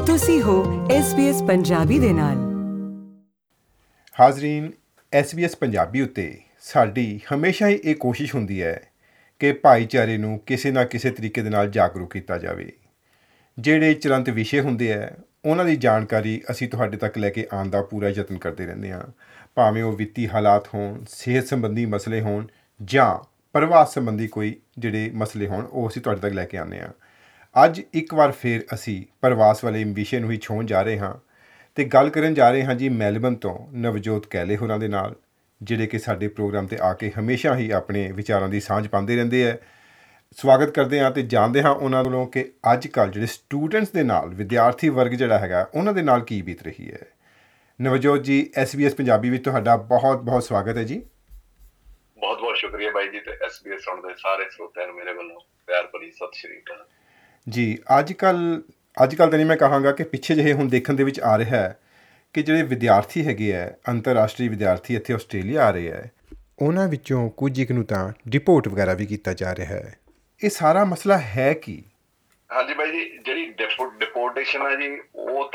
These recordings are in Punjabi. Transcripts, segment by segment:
ਤੁਸੀਂ ਹੋ SBS ਪੰਜਾਬੀ ਦੇ ਨਾਲ। ਹਾਜ਼ਰੀਨ, SBS ਪੰਜਾਬੀ ਉੱਤੇ ਸਾਡੀ ਹਮੇਸ਼ਾ ਹੀ ਇਹ ਕੋਸ਼ਿਸ਼ ਹੁੰਦੀ ਹੈ ਕਿ ਭਾਈਚਾਰੇ ਨੂੰ ਕਿਸੇ ਨਾ ਕਿਸੇ ਤਰੀਕੇ ਦੇ ਨਾਲ ਜਾਗਰੂਕ ਕੀਤਾ ਜਾਵੇ। ਜਿਹੜੇ ਚਲੰਤ ਵਿਸ਼ੇ ਹੁੰਦੇ ਹੈ ਉਹਨਾਂ ਦੀ ਜਾਣਕਾਰੀ ਅਸੀਂ ਤੁਹਾਡੇ ਤੱਕ ਲੈ ਕੇ ਆਉਣ ਦਾ ਪੂਰਾ ਯਤਨ ਕਰਦੇ ਰਹਿੰਦੇ ਹਾਂ, ਭਾਵੇਂ ਉਹ ਵਿੱਤੀ ਹਾਲਾਤ ਹੋਣ, ਸਿਹਤ ਸੰਬੰਧੀ ਮਸਲੇ ਹੋਣ ਜਾਂ ਪ੍ਰਵਾਸ ਸੰਬੰਧੀ ਕੋਈ ਜਿਹੜੇ ਮਸਲੇ ਹੋਣ, ਉਹ ਅਸੀਂ ਤੁਹਾਡੇ ਤੱਕ ਲੈ ਕੇ ਆਉਂਦੇ ਹਾਂ। ਅੱਜ ਇੱਕ ਵਾਰ ਫਿਰ ਅਸੀਂ ਪ੍ਰਵਾਸ ਵਾਲੇ ਵਿਸ਼ੇ ਨੂੰ ਹੀ ਛੋਹਣ ਜਾ ਰਹੇ ਹਾਂ ਅਤੇ ਗੱਲ ਕਰਨ ਜਾ ਰਹੇ ਹਾਂ ਜੀ ਮੈਲਬਨ ਤੋਂ ਨਵਜੋਤ ਕੈਲੇ ਹੋਰਾਂ ਦੇ ਨਾਲ, ਜਿਹੜੇ ਕਿ ਸਾਡੇ ਪ੍ਰੋਗਰਾਮ 'ਤੇ ਆ ਕੇ ਹਮੇਸ਼ਾ ਹੀ ਆਪਣੇ ਵਿਚਾਰਾਂ ਦੀ ਸਾਂਝ ਪਾਉਂਦੇ ਰਹਿੰਦੇ ਹੈ। ਸਵਾਗਤ ਕਰਦੇ ਹਾਂ ਅਤੇ ਜਾਣਦੇ ਹਾਂ ਉਹਨਾਂ ਵੱਲੋਂ ਕਿ ਅੱਜ ਕੱਲ੍ਹ ਜਿਹੜੇ ਸਟੂਡੈਂਟਸ ਦੇ ਨਾਲ, ਵਿਦਿਆਰਥੀ ਵਰਗ ਜਿਹੜਾ ਹੈਗਾ, ਉਹਨਾਂ ਦੇ ਨਾਲ ਕੀ ਬੀਤ ਰਹੀ ਹੈ। ਨਵਜੋਤ ਜੀ, SBS ਪੰਜਾਬੀ ਵਿੱਚ ਤੁਹਾਡਾ ਬਹੁਤ ਬਹੁਤ ਸਵਾਗਤ ਹੈ ਜੀ। ਬਹੁਤ ਬਹੁਤ ਸ਼ੁਕਰੀਆ ਬਾਈ ਜੀ, ਤੇ SBS ਸੁਣਨ ਦੇ ਸਾਰੇ ਸਰੋਤਿਆਂ ਨੂੰ ਮੇਰੇ ਵੱਲੋਂ ਪਿਆਰ ਭਰੀ ਸਤਿ ਸ਼੍ਰੀ ਅਕਾਲ ਜੀ। ਅੱਜ ਕੱਲ੍ਹ ਤਾਂ ਨਹੀਂ ਮੈਂ ਕਹਾਂਗਾ ਕਿ ਪਿੱਛੇ ਜਿਹੇ ਹੁਣ ਦੇਖਣ ਦੇ ਵਿੱਚ ਆ ਰਿਹਾ ਹੈ ਕਿ ਜਿਹੜੇ ਵਿਦਿਆਰਥੀ ਹੈਗੇ ਹੈ, ਅੰਤਰਰਾਸ਼ਟਰੀ ਵਿਦਿਆਰਥੀ ਇੱਥੇ ਆਸਟ੍ਰੇਲੀਆ ਆ ਰਹੇ ਹੈ, ਉਹਨਾਂ ਵਿੱਚੋਂ ਕੁਝ ਇੱਕ ਨੂੰ ਤਾਂ ਡਿਪੋਰਟ ਵਗੈਰਾ ਵੀ ਕੀਤਾ ਜਾ ਰਿਹਾ ਹੈ। ਇਹ ਸਾਰਾ ਮਸਲਾ ਹੈ ਕੀ? ਹਾਂਜੀ ਬਾਈ ਜੀ, ਜਿਹੜੀ ਡਿਪੋਰਟੇਸ਼ਨ ਹੈ ਜੀ, ਉਹ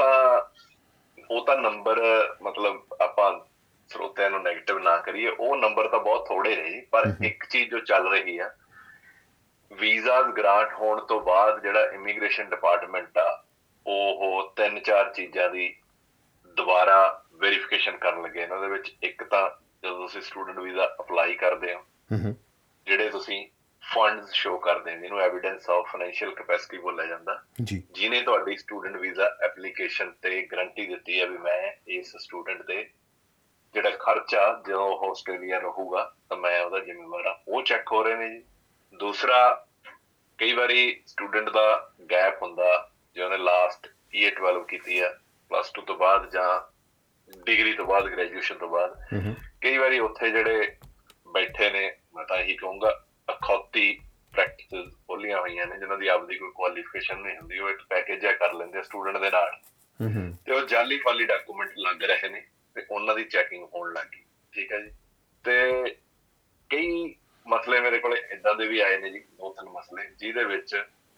ਤਾਂ ਨੰਬਰ, ਮਤਲਬ ਆਪਾਂ ਸਰੋਤਿਆਂ ਨੂੰ ਨੈਗੇਟਿਵ ਨਾ ਕਰੀਏ, ਉਹ ਨੰਬਰ ਤਾਂ ਬਹੁਤ ਥੋੜੇ ਨੇ ਜੀ। ਪਰ ਇੱਕ ਚੀਜ਼ ਜੋ ਚੱਲ ਰਹੀ ਆ, ਵੀਜ਼ਾਜ਼ ਗ੍ਰਾਂਟ ਹੋਣ ਤੋਂ ਬਾਅਦ ਜਿਹੜਾ ਇਮੀਗ੍ਰੇਸ਼ਨ ਡਿਪਾਰਟਮੈਂਟ ਆ, ਉਹ 3-4 ਚੀਜ਼ਾਂ ਦੀ ਦੁਬਾਰਾ ਵੈਰੀਫਿਕੇਸ਼ਨ ਕਰਨ ਲੱਗੇ। ਇਹਨਾਂ ਦੇ ਵਿੱਚ ਇੱਕ ਤਾਂ ਜਦੋਂ ਤੁਸੀਂ ਸਟੂਡੈਂਟ ਵੀਜ਼ਾ ਅਪਲਾਈ ਕਰਦੇ ਹੋ, ਜਿਹੜੇ ਤੁਸੀਂ ਫੰਡਸ ਸ਼ੋ ਕਰਦੇ ਹੋ, ਜਿਹਨੂੰ ਐਵੀਡੈਂਸ ਆਫ ਫਾਈਨੈਂਸ਼ੀਅਲ ਕੈਪੈਸਿਟੀ ਬੋਲਿਆ ਜਾਂਦਾ, ਜਿਹਨੇ ਤੁਹਾਡੀ ਸਟੂਡੈਂਟ ਵੀਜ਼ਾ ਐਪਲੀਕੇਸ਼ਨ ਤੇ ਗਰੰਟੀ ਦਿੱਤੀ ਹੈ ਵੀ ਮੈਂ ਇਸ ਸਟੂਡੈਂਟ ਦੇ ਜਿਹੜਾ ਖਰਚਾ ਜਦੋਂ ਉਹ ਆਸਟ੍ਰੇਲੀਆ ਰਹੂਗਾ ਤਾਂ ਮੈਂ ਉਹਦਾ ਜ਼ਿੰਮੇਵਾਰ ਹਾਂ, ਉਹ ਚੈੱਕ ਹੋ ਰਹੇ ਨੇ ਜੀ। ਦੂਸਰਾ, ਕਈ ਵਾਰੀ ਸਟੂਡੈਂਟ ਦਾ ਗੈਪ ਹੁੰਦਾ, ਜੇ ਉਹਨੇ ਲਾਸਟ ਈਅਰ 12 ਕੀਤੀ ਆ +2 ਤੋਂ ਬਾਅਦ ਜਾਂ ਡਿਗਰੀ ਤੋਂ ਬਾਅਦ, ਗ੍ਰੈਜੂਏਸ਼ਨ ਤੋਂ ਬਾਅਦ, ਕਈ ਵਾਰੀ ਉੱਥੇ ਜਿਹੜੇ ਬੈਠੇ ਨੇ, ਮੈਂ ਤਾਂ ਇਹੀ ਕਹੂੰਗਾ, ਅਖੌਤੀ ਪ੍ਰੈਕਟਿਸ ਖੋਲੀਆਂ ਹੋਈਆਂ ਨੇ, ਜਿਹਨਾਂ ਦੀ ਆਪਦੀ ਕੋਈ ਕੁਆਲੀਫਿਕੇਸ਼ਨ ਨਹੀਂ ਹੁੰਦੀ। ਉਹ ਇੱਕ ਪੈਕੇਜ ਜਿਹਾ ਕਰ ਲੈਂਦੇ ਸਟੂਡੈਂਟ ਦੇ ਨਾਲ, ਤੇ ਉਹ ਜਾਲੀ ਫਾਲੀ ਡਾਕੂਮੈਂਟ ਲੱਗ ਰਹੇ ਨੇ ਤੇ ਉਹਨਾਂ ਦੀ ਚੈਕਿੰਗ ਹੋਣ ਲੱਗ ਗਈ। ਠੀਕ ਹੈ ਜੀ। ਤੇ ਕਈ ਮਸਲੇ ਮੇਰੇ ਕੋਲ ਏਦਾਂ ਦੇ ਵੀ ਆਏ ਨੇ ਜੀ, 2-3 ਮਸਲੇ, ਜਿਹਦੇ ਵਿੱਚ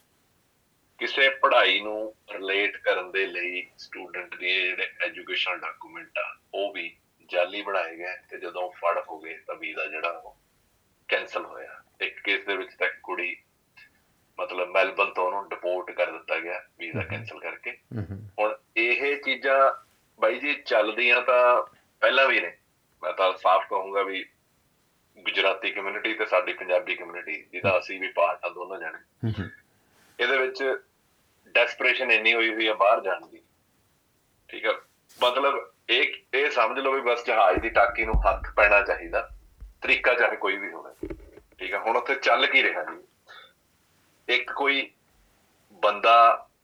ਕਿਸੇ ਪੜ੍ਹਾਈ ਨੂੰ ਰਿਲੇਟ ਕਰਨ ਦੇ ਲਈ ਸਟੂਡੈਂਟ ਦੇ ਜਿਹੜੇ ਐਜੂਕੇਸ਼ਨਲ ਡਾਕੂਮੈਂਟ ਆ, ਉਹ ਵੀ ਜਾਲੀ ਬਣਾਏ ਗਏ ਤੇ ਜਦੋਂ ਫੜ ਹੋ ਗਏ ਤਾਂ ਵੀਜ਼ਾ ਜਿਹੜਾ ਉਹ ਕੈਂਸਲ ਹੋਇਆ। ਇੱਕ ਕੇਸ ਦੇ ਵਿੱਚ ਤਾਂ ਇੱਕ ਕੁੜੀ, ਮਤਲਬ ਮੈਲਬਨ ਤੋਂ ਉਹਨੂੰ ਡਿਪੋਰਟ ਕਰ ਦਿੱਤਾ ਗਿਆ ਵੀਜ਼ਾ ਕੈਂਸਲ ਕਰਕੇ। ਹੁਣ ਇਹ ਚੀਜ਼ਾਂ ਬਾਈ ਜੀ ਚੱਲਦੀਆਂ ਤਾਂ ਪਹਿਲਾਂ ਵੀ ਨੇ। ਮੈਂ ਤਾਂ ਸਾਫ਼ ਕਹੂੰਗਾ ਵੀ ਗੁਜਰਾਤੀ ਕਮਿਊਨਿਟੀ ਤੇ ਸਾਡੀ ਪੰਜਾਬੀ ਕਮਿਊਨਿਟੀ, ਜਿਹਦਾ ਅਸੀਂ ਵੀ ਪਾਰਟ ਆ ਦੋਨੋਂ ਜਾਣੇ, ਇਹਦੇ ਵਿੱਚ ਡੈਸਪਰੇਸ਼ਨ ਇੰਨੀ ਹੋਈ ਹੋਈ ਆ ਬਾਹਰ ਜਾਣ ਦੀ। ਠੀਕ ਆ, ਮਤਲਬ ਇਹ ਸਮਝ ਲਓ ਵੀ ਬਸ ਜਹਾਜ਼ ਦੀ ਟਾਕੀ ਨੂੰ ਹੱਥ ਪੈਣਾ ਚਾਹੀਦਾ, ਤਰੀਕਾ ਚਾਹੇ ਕੋਈ ਵੀ ਹੋਵੇ। ਠੀਕ ਆ, ਹੁਣ ਉੱਥੇ ਚੱਲ ਕੀ ਰਿਹਾ ਜੀ, ਇੱਕ ਕੋਈ ਬੰਦਾ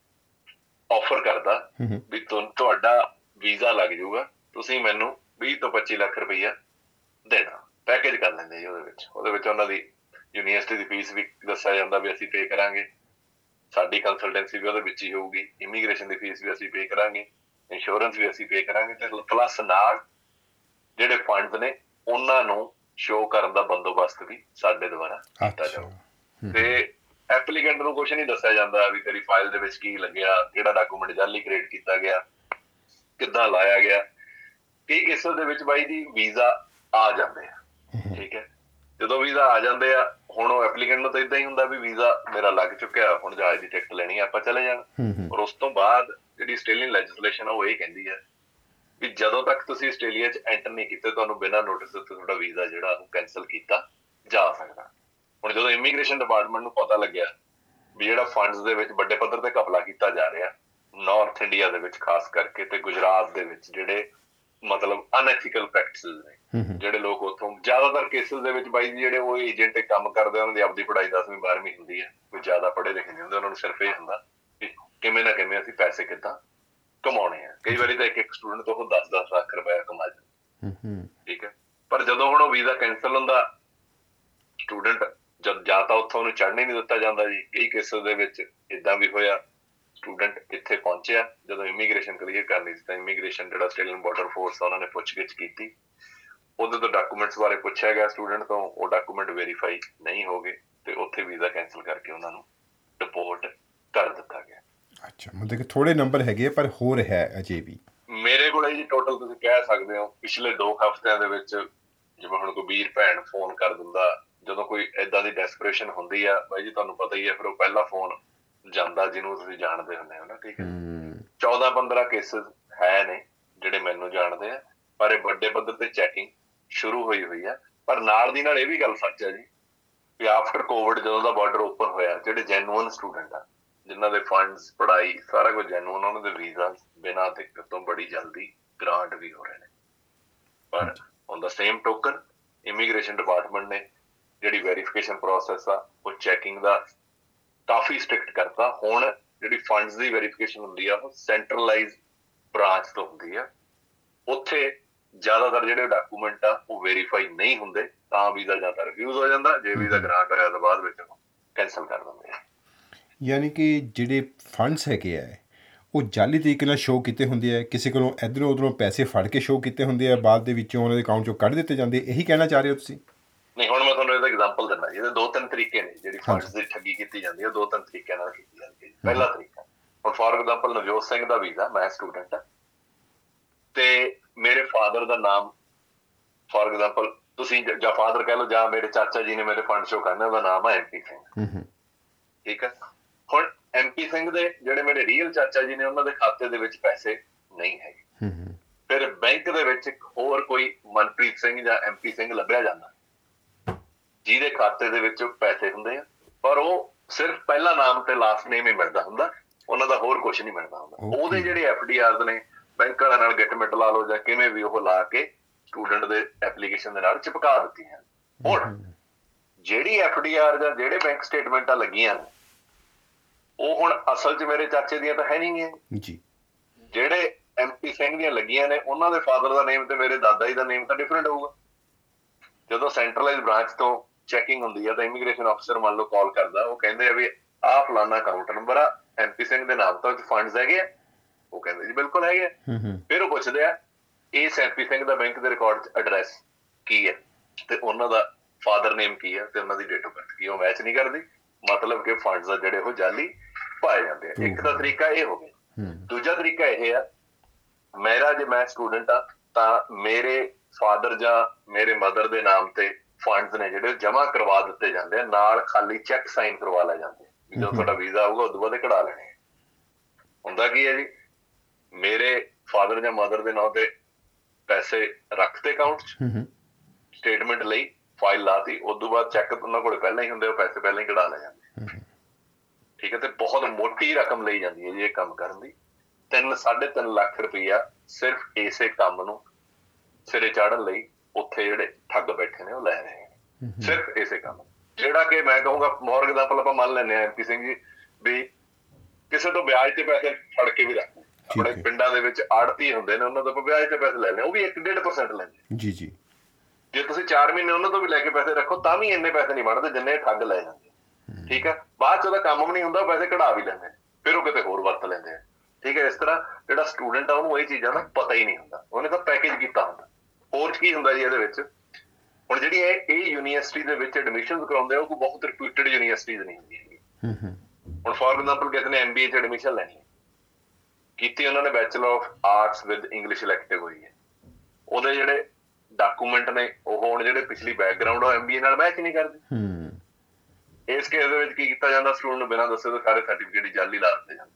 ਆਫਰ ਕਰਦਾ ਵੀ ਤੁਹਾਡਾ ਵੀਜ਼ਾ ਲੱਗ ਜਾਊਗਾ, ਤੁਸੀਂ ਮੈਨੂੰ 20 ਤੋਂ 25 ਲੱਖ ਰੁਪਈਆ ਦੇਣਾ। ਪੈਕੇਜ ਕਰ ਲੈਂਦੇ ਜੀ ਉਹਦੇ ਵਿੱਚ ਉਹਨਾਂ ਦੀ ਯੂਨੀਵਰਸਿਟੀ ਦੀ ਫੀਸ ਵੀ ਦੱਸਿਆ ਜਾਂਦਾ ਵੀ ਅਸੀਂ ਪੇ ਕਰਾਂਗੇ, ਸਾਡੀ ਕੰਸਲਟੈਂਸੀ ਵੀ ਉਹਦੇ ਵਿੱਚ ਹੀ ਹੋਊਗੀ, ਇਮੀਗ੍ਰੇਸ਼ਨ ਦੀ ਫੀਸ ਵੀ ਅਸੀਂ ਪੇ ਕਰਾਂਗੇ, ਇੰਸ਼ੋਰੈਂਸ ਵੀ ਅਸੀਂ ਪੇ ਕਰਾਂਗੇ, ਤੇ ਪਲੱਸ ਨਾਲ ਜਿਹੜੇ ਫੰਡ ਨੇ ਉਹਨਾਂ ਨੂੰ ਸ਼ੋ ਕਰਨ ਦਾ ਬੰਦੋਬਸਤ ਵੀ ਸਾਡੇ ਦੁਆਰਾ ਕੀਤਾ ਜਾਊ। ਤੇ ਐਪਲੀਕੈਂਟ ਨੂੰ ਕੁਛ ਨਹੀਂ ਦੱਸਿਆ ਜਾਂਦਾ ਵੀ ਤੇਰੀ ਫਾਈਲ ਦੇ ਵਿੱਚ ਕੀ ਲੱਗਿਆ, ਕਿਹੜਾ ਡਾਕੂਮੈਂਟ ਜਾਲੀ ਕ੍ਰੀਏਟ ਕੀਤਾ ਗਿਆ, ਕਿੱਦਾਂ ਲਾਇਆ ਗਿਆ। ਕਈ ਕੇਸਾਂ ਦੇ ਵਿੱਚ ਬਾਈ ਜੀ ਵੀਜ਼ਾ ਆ ਜਾਂਦੇ ਆ। ਠੀਕ ਹੈ, ਜਦੋਂ ਵੀਜ਼ਾ ਆ ਜਾਂਦੇ ਆ, ਹੁਣ ਉਹ ਐਪਲੀਕੈਂਟ ਨੂੰ ਤਾਂ ਏਦਾਂ ਹੀ ਹੁੰਦਾ ਵੀ ਵੀਜ਼ਾ ਮੇਰਾ ਲੱਗ ਚੁੱਕਿਆ, ਹੁਣ ਜਹਾਜ਼ ਦੀ ਟਿਕਟ ਲੈਣੀ ਆ, ਆਪਾਂ ਚਲੇ ਜਾਣਾ। ਔਰ ਉਸ ਤੋਂ ਬਾਅਦ ਜਿਹੜੀ ਆਸਟ੍ਰੇਲੀਅਨ ਲੈਜਿਸਲੇਸ਼ਨ ਆ, ਉਹ ਇਹ ਕਹਿੰਦੀ ਹੈ ਵੀ ਜਦੋਂ ਤੱਕ ਤੁਸੀਂ ਆਸਟ੍ਰੇਲੀਆ 'ਚ ਐਂਟਰ ਨਹੀਂ ਕੀਤੇ, ਤੁਹਾਨੂੰ ਬਿਨਾਂ ਨੋਟਿਸ ਦਿੱਤੇ ਤੁਹਾਡਾ ਵੀਜ਼ਾ ਜਿਹੜਾ ਉਹ ਕੈਂਸਲ ਕੀਤਾ ਜਾ ਸਕਦਾ। ਹੁਣ ਜਦੋਂ ਇਮੀਗ੍ਰੇਸ਼ਨ ਡਿਪਾਰਟਮੈਂਟ ਨੂੰ ਪਤਾ ਲੱਗਿਆ ਵੀ ਜਿਹੜਾ ਫੰਡਸ ਦੇ ਵਿੱਚ ਵੱਡੇ ਪੱਧਰ ਤੇ ਘਪਲਾ ਕੀਤਾ ਜਾ ਰਿਹਾ ਨਾਰਥ ਇੰਡੀਆ ਦੇ ਵਿੱਚ ਖਾਸ ਕਰਕੇ, ਤੇ ਗੁਜਰਾਤ ਦੇ ਵਿੱਚ ਜਿਹੜੇ ਮਤਲਬ ਅਨਐਥੀਕਲ ਪ੍ਰੈਕਟਿਸਿਸ ਨੇ, ਜਿਹੜੇ ਲੋਕ ਉੱਥੋਂ ਜ਼ਿਆਦਾਤਰ ਕੇਸਿਸ ਦੇ ਵਿੱਚ ਬਾਈ ਜੀ ਜਿਹੜੇ ਉਹ ਏਜੰਟ ਕੰਮ ਕਰਦੇ, ਉਹਨਾਂ ਦੀ ਆਪਦੀ ਪੜ੍ਹਾਈ 10ਵੀਂ-12ਵੀਂ ਹੁੰਦੀ ਹੈ, ਕੋਈ ਜ਼ਿਆਦਾ ਪੜ੍ਹੇ ਲਿਖੇ ਨਹੀਂ ਹੁੰਦੇ, ਉਹਨਾਂ ਨੂੰ ਸਿਰਫ ਇਹ ਹੁੰਦਾ ਵੀ ਕਿਵੇਂ ਨਾ ਕਿਵੇਂ ਅਸੀਂ ਪੈਸੇ ਕਿੱਦਾਂ ਕਮਾਉਣੇ ਆ। ਕਈ ਵਾਰੀ ਤਾਂ ਇੱਕ ਸਟੂਡੈਂਟ ਤੋਂ 10-10 ਲੱਖ ਰੁਪਇਆ ਕਮਾ ਜਾਂਦਾ। ਠੀਕ ਹੈ, ਪਰ ਜਦੋਂ ਹੁਣ ਉਹ ਵੀਜ਼ਾ ਕੈਂਸਲ ਹੁੰਦਾ, ਸਟੂਡੈਂਟ ਜਾਂ ਤਾਂ ਉੱਥੋਂ ਉਹਨੂੰ ਚੜ੍ਹਨ ਹੀ ਨਹੀਂ ਦਿੱਤਾ ਜਾਂਦਾ ਜੀ। ਕਈ ਕੇਸਿਸ ਦੇ ਵਿੱਚ ਏਦਾਂ ਵੀ ਹੋਇਆ, ਸਟੂਡੈਂਟ ਇੱਥੇ ਪਹੁੰਚਿਆ, ਜਦੋਂ ਇਮੀਗ੍ਰੇਸ਼ਨ ਕਲੀਅਰ ਕਰਨੀ ਸੀ ਤਾਂ ਇਮੀਗ੍ਰੇਸ਼ਨ ਜਿਹੜਾ ਆਸਟ੍ਰੇਲੀਅਨ ਬਾਰਡਰ ਫੋਰਸ ਆ, ਉਹਨਾਂ ਨੇ ਪੁੱਛਗਿੱਛ ਕੀਤੀ, ਉਹਦੇ ਤੋਂ ਡਾਕੂਮੈਂਟਸ ਬਾਰੇ ਪੁੱਛਿਆ ਗਿਆ ਸਟੂਡੈਂਟ ਤੋਂ, ਉਹ ਡਾਕੂਮੈਂਟ ਵੈਰੀਫਾਈ ਨਹੀਂ ਹੋ ਗਏ ਤੇ ਉੱਥੇ ਵੀਜ਼ਾ ਕੈਂਸਲ ਕਰਕੇ ਉਹਨਾਂ ਨੂੰ ਡਿਪੋਰਟ ਕਰ ਦਿੱਤਾ ਗਿਆ। ਅੱਛਾ, ਮਤਲਬ ਕਿ ਥੋੜੇ ਨੰਬਰ ਹੈਗੇ ਪਰ ਹੋ ਰਿਹਾ ਹੈ ਅਜੇ ਵੀ। ਮੇਰੇ ਕੋਲ ਜੀ ਟੋਟਲ ਤੁਸੀਂ ਕਹਿ ਸਕਦੇ ਹੋ ਪਿਛਲੇ 2 ਹਫ਼ਤਿਆਂ ਦੇ ਵਿੱਚ, ਜਿਵੇਂ ਹੁਣ ਕੋਈ ਵੀਰ ਭੈਣ ਫੋਨ ਕਰ ਦਿੰਦਾ, ਜਦੋਂ ਕੋਈ ਏਦਾਂ ਦੀ ਡੈਸਪਰੇਸ਼ਨ ਹੁੰਦੀ ਆ ਬਾਈ ਜੀ, ਤੁਹਾਨੂੰ ਪਤਾ ਹੀ ਹੈ, ਫਿਰ ਉਹ ਪਹਿਲਾ ਫੋਨ ਜਾਂਦਾ ਜਿਹਨੂੰ ਤੁਸੀਂ ਜਾਣਦੇ ਹੁੰਦੇ ਹੋ ਨਾ, ਠੀਕ ਹੈ। 14-15 ਕੇਸਿਸ ਹੈ ਨੇ ਜਿਹੜੇ ਮੈਨੂੰ ਜਾਣਦੇ ਆ, ਪਰ ਇਹ ਵੱਡੇ ਪੱਧਰ ਤੇ ਚੈਕਿੰਗ ਸ਼ੁਰੂ ਹੋਈ ਆ। ਪਰ ਨਾਲ ਦੀ ਨਾਲ ਇਹ ਵੀ ਗੱਲ ਸੱਚ ਹੈ ਜੀ ਵੀ ਆਫਟਰ ਕੋਵਿਡ ਜਦੋਂ ਦਾ ਬਾਰਡਰ ਓਪਨ ਹੋਇਆ, ਜਿਹੜੇ ਜੈਨੂਅਨ ਸਟੂਡੈਂਟ ਆ, ਜਿਨ੍ਹਾਂ ਦੇ ਫੰਡਸ, ਪੜ੍ਹਾਈ ਸਾਰਾ ਕੁਝ ਜੈਨੂਅਨ, ਉਹਨਾਂ ਦੇ ਵੀਜ਼ਾ ਬਿਨਾਂ ਦਿੱਕਤ ਤੋਂ ਬੜੀ ਜਲਦੀ ਗ੍ਰਾਂਟ ਵੀ ਹੋ ਰਹੇ ਨੇ। ਪਰ on the same token immigration department ਨੇ ਜਿਹੜੀ ਵੈਰੀਫਿਕੇਸ਼ਨ ਪ੍ਰੋਸੈਸ ਆ ਉਹ ਚੈਕਿੰਗ ਦਾ ਕਾਫੀ ਸਟ੍ਰਿਕਟ ਕਰਤਾ। ਹੁਣ ਜਿਹੜੀ ਫੰਡਸ ਦੀ ਵੈਰੀਫਿਕੇਸ਼ਨ ਹੁੰਦੀ ਆ ਉਹ ਸੈਂਟਰਲਾਈਜ਼ ਬ੍ਰਾਂਚ ਤੋਂ ਹੁੰਦੀ ਆ। ਉੱਥੇ ਜ਼ਿਆਦਾਤਰ ਜਿਹੜੇ ਡਾਕੂਮੈਂਟ ਆ ਉਹ ਵੈਰੀਫਾਈ ਨਹੀਂ ਹੁੰਦੇ, ਤਾਂ ਵੀਜ਼ਾ ਜਾਂ ਤਾਂ ਰਿਫਿਊਜ਼ ਹੋ ਜਾਂਦਾ, ਜੇ ਵੀਜ਼ਾ ਗ੍ਰਾਂਟ ਹੋਇਆ ਤਾਂ ਬਾਅਦ ਵਿੱਚ ਕੈਂਸਲ ਕਰ ਦਿੰਦੇ ਆ। ਯਾਨੀ ਕਿ ਜਿਹੜੇ ਫੰਡਸ ਹੈਗੇ ਆ ਉਹ ਜਾਲੀ ਤਰੀਕੇ ਨਾਲ ਸ਼ੋਅ ਕੀਤੇ ਹੁੰਦੇ ਆ, ਕਿਸੇ ਕੋਲੋਂ ਇੱਧਰੋਂ ਉੱਧਰੋਂ ਪੈਸੇ ਫੜ ਕੇ ਸ਼ੋਅ ਕੀਤੇ ਹੁੰਦੇ ਆ, ਬਾਅਦ ਦੇ ਵਿੱਚੋਂ ਉਹਨਾਂ ਦੇ ਅਕਾਊਂਟ 'ਚੋਂ ਕੱਢ ਦਿੱਤੇ ਜਾਂਦੇ, ਇਹੀ ਕਹਿਣਾ ਚਾਹ ਰਹੇ ਹੋ ਤੁਸੀਂ? ਨਹੀਂ, ਹੁਣ ਮੈਂ ਤੁਹਾਨੂੰ ਇਹਦਾ ਐਗਜ਼ਾਮਪਲ ਦਿੰਦਾ। ਇਹਦੇ 2-3 ਤਰੀਕੇ ਨੇ ਜਿਹੜੀ ਫੰਡਸ ਦੀ ਠੱਗੀ ਕੀਤੀ ਜਾਂਦੀ ਹੈ, 2-3 ਤਰੀਕਿਆਂ ਨਾਲ ਕੀਤੀ ਜਾਂਦੀ ਹੈ। ਪਹਿਲਾ ਤਰੀਕਾ, ਹੁਣ ਫੋਰ ਐਗਜ਼ਾਮਪਲ ਨਵਜੋਤ ਸਿੰਘ ਦਾ ਵੀਜ਼ਾ, ਮੈਂ ਸਟੂਡੈਂਟ ਆ ਤੇ ਮੇਰੇ ਫਾਦਰ ਦਾ ਨਾਮ, ਫੋਰ ਐਗਜ਼ਾਮਪਲ ਤੁਸੀਂ ਜਾਂ ਫਾਦਰ ਕਹਿ ਲਓ ਜਾਂ ਮੇਰੇ ਚਾਚਾ ਜੀ ਨੇ ਮੇਰੇ ਫੰਡ ਸ਼ੋ ਕਰਨੇ, ਉਹਦਾ ਨਾਮ ਹੈ MP ਸਿੰਘ, ਠੀਕ ਹੈ। ਹੁਣ MP ਸਿੰਘ ਦੇ ਜਿਹੜੇ ਮੇਰੇ ਰੀਅਲ ਚਾਚਾ ਜੀ ਨੇ, ਉਹਨਾਂ ਦੇ ਖਾਤੇ ਦੇ ਵਿੱਚ ਪੈਸੇ ਨਹੀਂ ਹੈਗੇ। ਫਿਰ ਬੈਂਕ ਦੇ ਵਿੱਚ ਇੱਕ ਹੋਰ ਕੋਈ ਮਨਪ੍ਰੀਤ ਸਿੰਘ ਜਾਂ MP ਸਿੰਘ ਲੱਭਿਆ ਜਾਂਦਾ, ਜਿਹਦੇ ਖਾਤੇ ਦੇ ਵਿੱਚ ਪੈਸੇ ਹੁੰਦੇ ਆ, ਪਰ ਉਹ ਸਿਰਫ ਪਹਿਲਾ ਨਾਮ ਤੇ ਲਾਸਟ ਨੇਮ ਹੀ ਮਿਲਦਾ ਹੁੰਦਾ, ਉਹਨਾਂ ਦਾ ਹੋਰ ਕੁਛ ਨਹੀਂ ਮਿਲਦਾ ਹੁੰਦਾ। ਉਹਦੇ ਜਿਹੜੇ FDRs ਨੇ ਬੈਂਕ ਵਾਲਿਆਂ ਨਾਲ ਗਿੱਟ-ਮਿੱਟ ਲਾ ਲਓ ਜਾਂ ਕਿਵੇਂ ਵੀ, ਉਹ ਲਾ ਕੇ ਸਟੂਡੈਂਟ ਦੇ ਐਪਲੀਕੇਸ਼ਨ ਦੇ ਨਾਲ ਚਿਪਕਾ ਦਿੱਤੀਆਂ। ਹੁਣ ਜਿਹੜੀ FDR ਜਾਂ ਜਿਹੜੇ ਬੈਂਕ ਸਟੇਟਮੈਂਟਾਂ ਲੱਗੀਆਂ ਨੇ, ਉਹ ਹੁਣ ਅਸਲ 'ਚ ਮੇਰੇ ਚਾਚੇ ਦੀਆਂ ਤਾਂ ਹੈ ਨਹੀਂ ਗੀਆਂ ਜੀ। ਜਿਹੜੇ MP ਸਿੰਘ ਦੀਆਂ ਲੱਗੀਆਂ ਨੇ, ਉਹਨਾਂ ਦੇ ਫਾਦਰ ਦਾ ਨੇਮ ਤੇ ਮੇਰੇ ਦਾਦਾ ਜੀ ਦਾ ਨੇਮ ਤਾਂ ਡਿਫਰੈਂਟ ਹੋਊਗਾ। ਜਦੋਂ ਸੈਂਟਰਲਾਈਜ਼ ਬ੍ਰਾਂਚ ਤੋਂ ਚੈਕਿੰਗ ਹੁੰਦੀ ਆ ਤਾਂ ਇਮੀਗ੍ਰੇਸ਼ਨ ਅਫਸਰ ਮੰਨ ਲਓ ਕਾਲ ਕਰਦਾ, ਉਹ ਕਹਿੰਦੇ ਆ ਵੀ ਆਹ ਫਲਾਨਾ ਅਕਾਊਂਟ ਨੰਬਰ ਆ, MP ਸਿੰਘ ਦੇ ਨਾਮ ਤੋਂ ਫੰਡਸ ਹੈਗੇ ਆ? ਉਹ ਕਹਿੰਦੇ ਜੀ ਬਿਲਕੁਲ ਹੈਗੇ ਆ। ਫਿਰ ਉਹ ਪੁੱਛਦੇ ਆ ਇਸ MP ਸਿੰਘ ਦਾ ਬੈਂਕ ਦੇ ਰਿਕਾਰਡ 'ਚ ਐਡਰੈਸ ਕੀ ਹੈ ਤੇ ਉਹਨਾਂ ਦਾ ਫਾਦਰ ਨੇਮ ਕੀ ਹੈ ਤੇ ਉਹਨਾਂ ਦੀ ਡੇਟ ਆਫ ਬਰਥ ਕੀ, ਉਹ ਮੈਚ ਨਹੀਂ ਕਰਦੀ, ਮਤਲਬ ਕਿ ਫੰਡਸ ਆ ਜਿਹੜੇ ਉਹ ਜਾਲੀ ਪਾਏ ਜਾਂਦੇ ਆ। ਇੱਕ ਦਾ ਤਰੀਕਾ ਇਹ ਹੋ ਗਿਆ। ਦੂਜਾ ਤਰੀਕਾ ਇਹ ਆ, ਮੇਰਾ ਜੇ ਮੈਂ ਸਟੂਡੈਂਟ ਆ ਤਾਂ ਮੇਰੇ ਫਾਦਰ ਜਾਂ ਮੇਰੇ ਮਦਰ ਦੇ ਨਾਮ ਤੇ ਫੰਡਸ ਨੇ ਜਿਹੜੇ ਜਮ੍ਹਾਂ ਕਰਵਾ ਦਿੱਤੇ ਜਾਂਦੇ ਆ, ਨਾਲ ਖਾਲੀ ਚੈੱਕ ਸਾਈਨ ਕਰਵਾ ਲੈ ਜਾਂਦੇ ਆ। ਜਦੋਂ ਤੁਹਾਡਾ ਵੀਜ਼ਾ ਆਊਗਾ ਉਦੋਂ ਬਾਅਦ ਕਢਾ ਲੈਣੇ ਆ। ਹੁੰਦਾ ਕੀ ਹੈ ਜੀ, ਮੇਰੇ ਫਾਦਰ ਜਾਂ ਮਦਰ ਦੇ ਨਾਂ ਤੇ ਪੈਸੇ ਰੱਖਤੇ ਅਕਾਊਂਟ 'ਚ, ਸਟੇਟਮੈਂਟ ਲਈ ਫਾਈਲ ਲਾਤੀ, ਉਦੋਂ ਬਾਅਦ ਚੈੱਕ ਉਹਨਾਂ ਕੋਲ ਪਹਿਲਾਂ ਹੀ ਹੁੰਦੇ, ਉਹ ਪੈਸੇ ਪਹਿਲਾਂ ਹੀ ਕਢਾ ਲੈ ਜਾਂਦੇ, ਠੀਕ ਹੈ। ਤੇ ਬਹੁਤ ਮੋਟੀ ਰਕਮ ਲਈ ਜਾਂਦੀ ਹੈ ਜੀ ਇਹ ਕੰਮ ਕਰਨ ਦੀ। 3-3.5 ਲੱਖ ਰੁਪਈਆ ਸਿਰਫ ਇਸੇ ਕੰਮ ਨੂੰ ਸਿਰੇ ਚਾੜਨ ਲਈ ਉੱਥੇ ਜਿਹੜੇ ਠੱਗ ਬੈਠੇ ਨੇ ਉਹ ਲੈ ਰਹੇ ਨੇ, ਸਿਰਫ ਇਸੇ ਕੰਮ। ਜਿਹੜਾ ਕਿ ਮੈਂ ਕਹੂੰਗਾ, ਫੋਰ ਐਗਜ਼ਾਮਪਲ ਆਪਾਂ ਮੰਨ ਲੈਂਦੇ ਹਾਂ MP ਸਿੰਘ ਜੀ ਵੀ ਕਿਸੇ ਤੋਂ ਵਿਆਜ ਤੇ ਪੈਸੇ ਫੜ ਕੇ ਵੀ ਰੱਖਦੇ, ਆਪਣੇ ਪਿੰਡਾਂ ਦੇ ਵਿੱਚ ਆੜਤੀ ਹੁੰਦੇ ਨੇ, ਉਹਨਾਂ ਤੋਂ ਵਿਆਜ ਤੇ ਪੈਸੇ ਲੈ ਲੈਣੇ, ਉਹ ਵੀ 1-1.5% ਲੈਂਦੇ ਜੀ ਜੀ। ਜੇ ਤੁਸੀਂ 4 ਮਹੀਨੇ ਉਹਨਾਂ ਤੋਂ ਵੀ ਲੈ ਕੇ ਪੈਸੇ ਰੱਖੋ ਤਾਂ ਵੀ ਇੰਨੇ ਪੈਸੇ ਨਹੀਂ ਬਣਦੇ ਜਿੰਨੇ ਠੱਗ ਲੈ ਜਾਂਦੇ, ਠੀਕ ਹੈ। ਬਾਅਦ ਚ ਉਹਦਾ ਕੰਮ ਵੀ ਨਹੀਂ ਹੁੰਦਾ, ਪੈਸੇ ਕਢਾ ਵੀ ਲੈਂਦੇ, ਫਿਰ ਉਹ ਕਿਤੇ ਹੋਰ ਵਰਤ ਲੈਂਦੇ ਆ, ਠੀਕ ਹੈ। ਇਸ ਤਰ੍ਹਾਂ ਜਿਹੜਾ ਸਟੂਡੈਂਟ ਆ ਉਹਨੂੰ ਇਹ ਚੀਜ਼ਾਂ ਦਾ ਪਤਾ ਹੀ ਨਹੀਂ ਹੁੰਦਾ, ਉਹਨੇ ਤਾਂ ਪੈਕੇਜ ਕੀਤਾ ਹੁੰਦਾ। ਹੋਰ ਕੀ ਹੁੰਦਾ ਜੀ ਇਹਦੇ ਵਿੱਚ, ਹੁਣ ਜਿਹੜੀ ਇਹ ਯੂਨੀਵਰਸਿਟੀ ਦੇ ਵਿੱਚ ਐਡਮਿਸ਼ਨ ਕਰਾਉਂਦੇ ਆ, ਉਹ ਕੋਈ ਬਹੁਤ ਰਿਪਿਊਟਡ ਯੂਨੀਵਰਸਿਟੀਜ਼ ਨਹੀਂ ਹੁੰਦੀਆਂ। ਹੁਣ ਫੋਰ ਐਗਜ਼ਾਮਪਲ ਕਿਸੇ ਨੇ MBA 'ਚ ਐਡਮਿਸ਼ਨ ਲੈਣੀ ਕੀਤੀ, ਉਹਨਾਂ ਨੇ bachelor of arts with English elective ਹੋਈ ਹੈ, ਉਹਦੇ ਜਿਹੜੇ ਡਾਕੂਮੈਂਟ ਨੇ ਉਹ ਹੁਣ ਜਿਹੜੇ ਪਿਛਲੀ ਬੈਕਗਰਾਊਂਡ ਉਹ MBA ਨਾਲ ਮੈਚ ਨਹੀਂ ਕਰਦੇ। ਇਸ ਕੇਸ ਦੇ ਵਿੱਚ ਕੀ ਕੀਤਾ ਜਾਂਦਾ, ਸਟੂਡੈਂਟ ਨੂੰ ਬਿਨਾਂ ਦੱਸੇ ਤੋਂ ਸਾਰੇ ਸਰਟੀਫਿਕੇਟ ਜਾਲੀ ਲਾ ਦਿੱਤੇ ਜਾਂਦੇ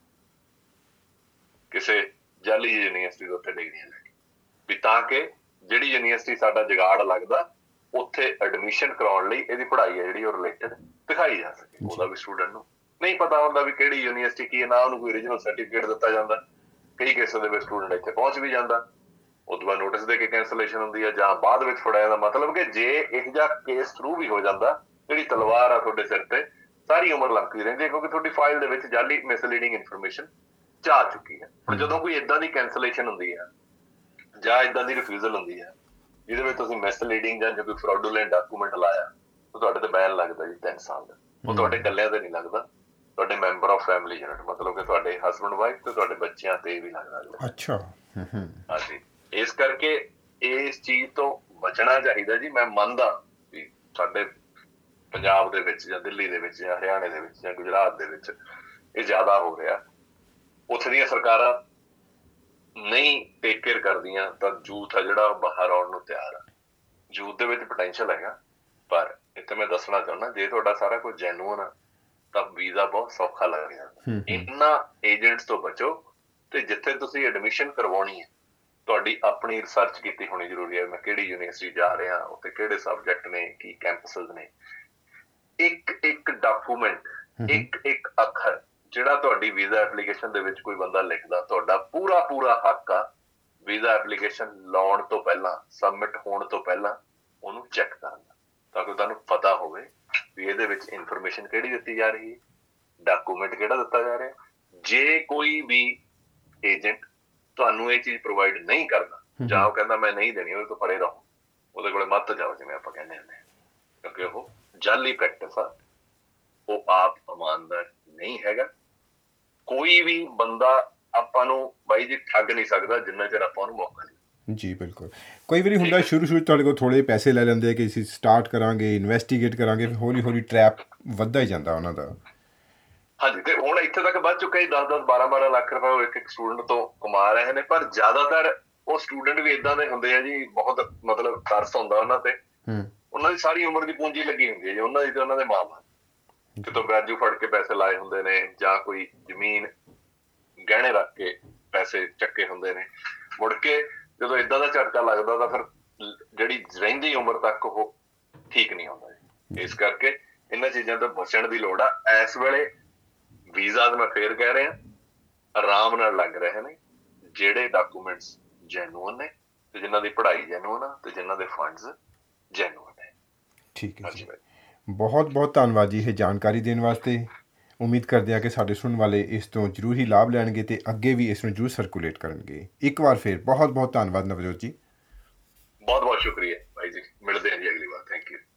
ਕਿਸੇ ਜਾਲੀ ਯੂਨੀਵਰਸਿਟੀ ਦੇ ਉੱਤੇ ਡਿਗਰੀਆਂ ਲੈ ਕੇ, ਵੀ ਤਾਂ ਕਿ ਜਿਹੜੀ ਯੂਨੀਵਰਸਿਟੀ ਸਾਡਾ ਜੁਗਾੜ ਲੱਗਦਾ ਉੱਥੇ ਐਡਮਿਸ਼ਨ ਕਰਾਉਣ ਲਈ ਇਹਦੀ ਪੜ੍ਹਾਈ ਹੈ ਜਿਹੜੀ ਉਹ ਰਿਲੇਟਡ ਦਿਖਾਈ ਜਾ ਸਕੇ। ਉਹਦਾ ਵੀ ਸਟੂਡੈਂਟ ਨੂੰ ਨਹੀਂ ਪਤਾ ਹੁੰਦਾ ਵੀ ਕਿਹੜੀ ਯੂਨੀਵਰਸਿਟੀ ਕੀ ਹੈ, ਨਾ ਉਹਨੂੰ ਕੋਈ ਓਰੀਜਨਲ ਸਰਟੀਫਿਕੇਟ ਦਿੱਤਾ ਜਾਂਦਾ। ਕਈ ਕੇਸਾਂ ਦੇ ਵਿੱਚ ਸਟੂਡੈਂਟ ਇੱਥੇ ਪਹੁੰਚ ਵੀ ਜਾਂਦਾ, ਉਹ ਤੋਂ ਬਾਅਦ ਨੋਟਿਸ ਦੇ ਕੇ ਕੈਂਸਲੇਸ਼ਨ ਹੁੰਦੀ ਹੈ ਜਾਂ ਬਾਅਦ ਵਿੱਚ ਫੜਿਆ ਜਾਂਦਾ। ਮਤਲਬ ਕਿ ਜੇ ਇਹੋ ਜਿਹਾ ਕੇਸ ਥਰੂ ਵੀ ਹੋ ਜਾਂਦਾ, ਜਿਹੜੀ ਤਲਵਾਰ ਆ ਤੁਹਾਡੇ ਸਿਰ ਤੇ ਸਾਰੀ ਉਮਰ ਲੰਘਦੀ ਰਹਿੰਦੀ ਹੈ, ਕਿਉਂਕਿ ਤੁਹਾਡੀ ਫਾਈਲ ਦੇ ਵਿੱਚ ਜਾਲੀ ਮਿਸਲੀਡਿੰਗ ਇਨਫੋਰਮੇਸ਼ਨ ਜਾ ਚੁੱਕੀ ਹੈ। ਹੁਣ ਜਦੋਂ ਕੋਈ ਏਦਾਂ ਦੀ ਕੈਂਸਲੇਸ਼ਨ ਹੁੰਦੀ ਹੈ ਜਾਂ ਏਦਾਂ ਦੀ ਰਿਫਿਊਜ਼ਲ ਹੁੰਦੀ ਹੈ ਜਿਹਦੇ ਵਿੱਚ ਤੁਸੀਂ ਮਿਸਲੀਡਿੰਗ ਜਾਂ ਕੋਈ ਫਰਾਡੂਲੈਂਟ ਡਾਕੂਮੈਂਟ ਲਾਇਆ, ਉਹ ਤੁਹਾਡੇ ਤੇ ਬੈਨ ਲੱਗਦਾ ਜੀ 3 ਸਾਲ ਦਾ। ਉਹ ਤੁਹਾਡੇ ਇਕੱਲਿਆਂ ਤੇ ਨਹੀਂ ਲੱਗਦਾ, ਤੁਹਾਡੇ ਮੈਂਬਰ ਆਫ ਫੈਮਿਲੀ ਯੂਨਿਟ, ਮਤਲਬ ਕਿ ਤੁਹਾਡੇ ਹਸਬੈਂਡ ਵਾਈਫ ਤੇ ਤੁਹਾਡੇ ਬੱਚਿਆਂ ਤੇ ਵੀ ਲੱਗਦਾ। ਅੱਛਾ, ਹਾਂਜੀ। ਇਸ ਕਰਕੇ ਇਸ ਚੀਜ਼ ਤੋਂ ਬਚਣਾ ਚਾਹੀਦਾ ਜੀ। ਮੈਂ ਮੰਨਦਾ ਵੀ ਸਾਡੇ ਪੰਜਾਬ ਦੇ ਵਿੱਚ ਜਾਂ ਦਿੱਲੀ ਦੇ ਵਿੱਚ ਜਾਂ ਹਰਿਆਣੇ ਦੇ ਵਿੱਚ ਜਾਂ ਗੁਜਰਾਤ ਦੇ ਵਿੱਚ ਇਹ ਜ਼ਿਆਦਾ ਹੋ ਰਿਹਾ, ਉੱਥੇ ਦੀਆਂ ਸਰਕਾਰਾਂ ਨਹੀਂ ਟੇਕ ਕੇਅਰ ਕਰਦੀਆਂ ਤਾਂ ਯੂਥ ਆ ਜਿਹੜਾ ਬਾਹਰ ਆਉਣ ਨੂੰ ਤਿਆਰ ਆ। ਯੂਥ ਦੇ ਵਿੱਚ ਪੋਟੈਂਸ਼ੀਅਲ ਹੈਗਾ, ਪਰ ਇੱਥੇ ਮੈਂ ਦੱਸਣਾ ਚਾਹੁੰਦਾ ਜੇ ਤੁਹਾਡਾ ਸਾਰਾ ਕੁਝ ਜੈਨੂਅਨ ਆ ਤਾਂ ਵੀਜ਼ਾ ਬਹੁਤ ਸੌਖਾ ਲੱਗ ਜਾਂਦਾ। ਇਹਨਾਂ ਏਜੰਟਸ ਤੋਂ ਬਚੋ, ਤੇ ਜਿੱਥੇ ਤੁਸੀਂ ਐਡਮਿਸ਼ਨ ਕਰਵਾਉਣੀ ਹੈ ਤੁਹਾਡੀ ਆਪਣੀ ਰਿਸਰਚ ਕੀਤੀ ਹੋਣੀ ਜ਼ਰੂਰੀ ਹੈ। ਮੈਂ ਕਿਹੜੀ ਯੂਨੀਵਰਸਿਟੀ ਜਾ ਰਿਹਾ, ਉੱਥੇ ਕਿਹੜੇ ਸਬਜੈਕਟ ਨੇ, ਕੀ ਕੈਂਪਸਸ ਨੇ। ਇੱਕ ਡਾਕੂਮੈਂਟ, ਇੱਕ ਅੱਖਰ ਜਿਹੜਾ ਤੁਹਾਡੀ ਵੀਜ਼ਾ ਐਪਲੀਕੇਸ਼ਨ ਦੇ ਵਿੱਚ ਕੋਈ ਬੰਦਾ ਲਿਖਦਾ, ਤੁਹਾਡਾ ਪੂਰਾ ਹੱਕ ਆ ਵੀਜ਼ਾ ਐਪਲੀਕੇਸ਼ਨ ਲਾਉਣ ਤੋਂ ਪਹਿਲਾਂ, ਸਬਮਿਟ ਹੋਣ ਤੋਂ ਪਹਿਲਾਂ ਉਹਨੂੰ ਚੈੱਕ ਕਰਨ ਦਾ, ਤਾਂ ਕਿ ਤੁਹਾਨੂੰ ਪਤਾ ਹੋਵੇ ਵੀ ਇਹਦੇ ਵਿੱਚ ਇਨਫੋਰਮੇਸ਼ਨ ਕਿਹੜੀ ਦਿੱਤੀ ਜਾ ਰਹੀ ਹੈ, ਡਾਕੂਮੈਂਟ ਕਿਹੜਾ ਦਿੱਤਾ ਜਾ ਰਿਹਾ। ਜੇ ਕੋਈ ਵੀ ਏਜੰਟ ਤੁਹਾਨੂੰ ਇਹ ਚੀਜ਼ ਪ੍ਰੋਵਾਈਡ ਨਹੀਂ ਕਰਦਾ ਜਾਂ ਉਹ ਕਹਿੰਦਾ ਮੈਂ ਨਹੀਂ ਦੇਣੀ, ਉਹਦੇ ਤੋਂ ਪਰੇ ਰਹੋ, ਉਹਦੇ ਕੋਲੇ ਮੱਤ ਜਾਓ, ਜਿਵੇਂ ਆਪਾਂ ਕਹਿੰਦੇ ਹੁੰਦੇ, ਕਿਉਂਕਿ ਉਹ ਜਾਲੀ ਪ੍ਰੈਕਟਿਸ ਆ, ਉਹ ਆਪ ਇਮਾਨਦਾਰ ਨਹੀਂ ਹੈਗਾ। ਕੋਈ ਵੀ ਬੰਦਾ ਆਪਾਂ ਨੂੰ ਬਾਈ ਜੀ ਠੱਗ ਨਹੀਂ ਸਕਦਾ ਜਿੰਨਾ ਚਿਰ ਆਪਾਂ ਉਹਨੂੰ ਮੌਕਾ ਨਹੀਂ। ਜੀ ਬਿਲਕੁਲ। ਕਈ ਵਾਰੀ ਹੁੰਦਾ ਸ਼ੁਰੂ ਤੁਹਾਡੇ ਕੋਲ ਥੋੜ੍ਹੇ ਪੈਸੇ ਲੈ ਲੈਂਦੇ ਕਿ ਅਸੀਂ ਸਟਾਰਟ ਕਰਾਂਗੇ, ਇਨਵੈਸਟੀਗੇਟ ਕਰਾਂਗੇ, ਫਿਰ ਹੌਲੀ ਹੌਲੀ ਟਰੈਪ ਵੱਧਦਾ ਹੀ ਜਾਂਦਾ ਉਹਨਾਂ ਦਾ। ਹਾਂਜੀ, ਤੇ ਹੁਣ ਇੱਥੇ ਤੱਕ ਵੱਧ ਚੁੱਕਾ ਜੀ, 10-10 12-12 ਲੱਖ ਰੁਪਏ ਉਹ ਇੱਕ ਸਟੂਡੈਂਟ ਤੋਂ ਕਮਾ ਰਹੇ ਨੇ। ਪਰ ਜ਼ਿਆਦਾਤਰ ਉਹ ਸਟੂਡੈਂਟ ਵੀ ਏਦਾਂ ਦੇ ਹੁੰਦੇ ਆ ਜੀ, ਬਹੁਤ ਮਤਲਬ ਤਰਸ ਹੁੰਦਾ ਉਹਨਾਂ ਤੇ। ਉਹਨਾਂ ਦੀ ਸਾਰੀ ਉਮਰ ਦੀ ਪੂੰਜੀ ਲੱਗੀ ਹੁੰਦੀ ਹੈ ਜੀ, ਉਹਨਾਂ ਦੀ ਤੇ ਉਹਨਾਂ ਦੇ ਮਾਂ-ਬਾਪ ਕਿਤੋਂ ਵਿਆਜੂ ਫੜ ਕੇ ਪੈਸੇ ਲਾਏ ਹੁੰਦੇ ਨੇ, ਜਾਂ ਕੋਈ ਜ਼ਮੀਨ ਗਹਿਣੇ ਰੱਖ ਕੇ ਪੈਸੇ ਚੱਕੇ ਹੁੰਦੇ ਨੇ। ਮੁੜ ਕੇ ਜਦੋਂ ਏਦਾਂ ਦਾ ਝਟਕਾ ਲੱਗਦਾ ਤਾਂ ਫਿਰ ਜਿਹੜੀ ਰਹਿੰਦੀ ਉਮਰ ਤੱਕ ਉਹ ਠੀਕ ਨਹੀਂ ਆਉਂਦਾ ਜੀ। ਇਸ ਕਰਕੇ ਇਹਨਾਂ ਚੀਜ਼ਾਂ ਤੋਂ ਬਚਣ ਦੀ ਲੋੜ ਆ। ਇਸ ਵੇਲੇ ਵੀਜ਼ਾ ਮੈਂ ਫੇਰ ਕਹਿ ਰਿਹਾ ਆਰਾਮ ਨਾਲ ਲੱਗ ਰਹੇ ਨੇ ਜਿਹੜੇ ਡਾਕੂਮੈਂਟਸ ਜੈਨੂਅਨ ਨੇ, ਤੇ ਜਿਨ੍ਹਾਂ ਦੀ ਪੜ੍ਹਾਈ ਜੈਨੂਅਨ ਆ, ਤੇ ਜਿਨ੍ਹਾਂ ਦੇ ਫੰਡਸ ਜੈਨੂਅਨ ਨੇ। ਠੀਕ ਹੈ ਜੀ, ਬਹੁਤ ਬਹੁਤ ਧੰਨਵਾਦ ਜੀ ਇਹ ਜਾਣਕਾਰੀ ਦੇਣ ਵਾਸਤੇ। ਉਮੀਦ ਕਰਦੇ ਹਾਂ ਕਿ ਸਾਡੇ ਸੁਣਨ ਵਾਲੇ ਇਸ ਤੋਂ ਜ਼ਰੂਰ ਹੀ ਲਾਭ ਲੈਣਗੇ ਅਤੇ ਅੱਗੇ ਵੀ ਇਸ ਨੂੰ ਜ਼ਰੂਰ ਸਰਕੂਲੇਟ ਕਰਨਗੇ। ਇੱਕ ਵਾਰ ਫਿਰ ਬਹੁਤ ਬਹੁਤ ਧੰਨਵਾਦ ਨਵਜੋਤ ਜੀ। ਬਹੁਤ ਬਹੁਤ ਸ਼ੁਕਰੀਆ ਭਾਈ ਜੀ, ਮਿਲਦੇ ਹਾਂ ਜੀ ਅਗਲੀ ਵਾਰ। Thank you.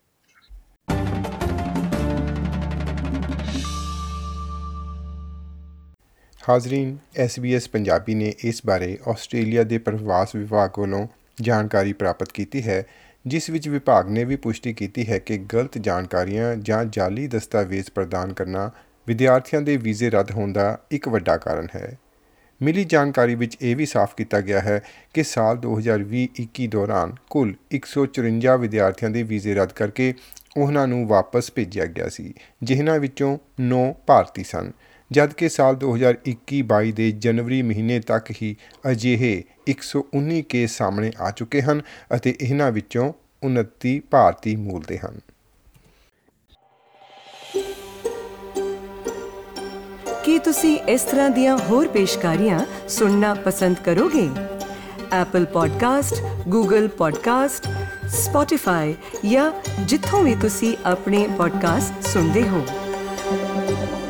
ਹਾਜ਼ਰੀਨ, SBS ਪੰਜਾਬੀ ਨੇ ਇਸ ਬਾਰੇ ਆਸਟ੍ਰੇਲੀਆ ਦੇ ਪ੍ਰਵਾਸ ਵਿਭਾਗ ਵੱਲੋਂ ਜਾਣਕਾਰੀ ਪ੍ਰਾਪਤ ਕੀਤੀ ਹੈ, ਜਿਸ ਵਿੱਚ ਵਿਭਾਗ ਨੇ ਵੀ ਪੁਸ਼ਟੀ ਕੀਤੀ ਹੈ ਕਿ ਗਲਤ ਜਾਣਕਾਰੀਆਂ ਜਾਂ ਜਾਅਲੀ ਦਸਤਾਵੇਜ਼ ਪ੍ਰਦਾਨ ਕਰਨਾ ਵਿਦਿਆਰਥੀਆਂ ਦੇ ਵੀਜ਼ੇ ਰੱਦ ਹੋਣ ਦਾ ਇੱਕ ਵੱਡਾ ਕਾਰਨ ਹੈ। ਮਿਲੀ ਜਾਣਕਾਰੀ ਵਿੱਚ ਇਹ ਵੀ ਸਾਫ਼ ਕੀਤਾ ਗਿਆ ਹੈ ਕਿ ਸਾਲ 2020-21 ਦੌਰਾਨ ਕੁੱਲ 154 ਵਿਦਿਆਰਥੀਆਂ ਦੇ ਵੀਜ਼ੇ ਰੱਦ ਕਰਕੇ ਉਹਨਾਂ ਨੂੰ ਵਾਪਸ ਭੇਜਿਆ ਗਿਆ ਸੀ, ਜਿਨ੍ਹਾਂ ਵਿੱਚੋਂ 9 ਭਾਰਤੀ ਸਨ, ਜਦਕਿ ਸਾਲ 2021-22 ਦੇ ਜਨਵਰੀ ਮਹੀਨੇ ਤੱਕ ਹੀ ਅਜਿਹੇ 119 ਕੇਸ ਸਾਹਮਣੇ ਆ ਚੁੱਕੇ ਹਨ ਅਤੇ ਇਹਨਾਂ ਵਿੱਚੋਂ 29 ਭਾਰਤੀ ਮੂਲ ਦੇ ਹਨ। ਕੀ ਤੁਸੀਂ ਇਸ ਤਰ੍ਹਾਂ ਦੀਆਂ ਹੋਰ ਪੇਸ਼ਕਾਰੀਆਂ ਸੁਣਨਾ ਪਸੰਦ ਕਰੋਗੇ? Apple podcast, Google podcast, Spotify ਜਾਂ ਜਿੱਥੋਂ ਵੀ ਤੁਸੀਂ ਆਪਣੇ ਪੋਡਕਾਸਟ ਸੁਣਦੇ ਹੋ।